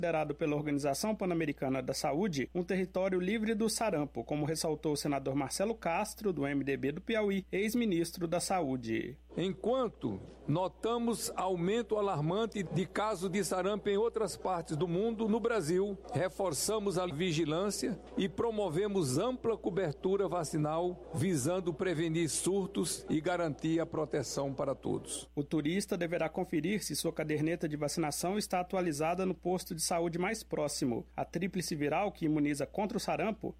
considerado pela Organização Pan-Americana da Saúde um território livre do sarampo, como ressaltou o senador Marcelo Castro, do MDB do Piauí, ex-ministro da Saúde. Enquanto notamos aumento alarmante de casos de sarampo em outras partes do mundo, no Brasil, reforçamos a vigilância e promovemos ampla cobertura vacinal, visando prevenir surtos e garantir a proteção para todos. O turista deverá conferir se sua caderneta de vacinação está atualizada no posto de saúde mais próximo. A tríplice viral, que imuniza contra o sarampo,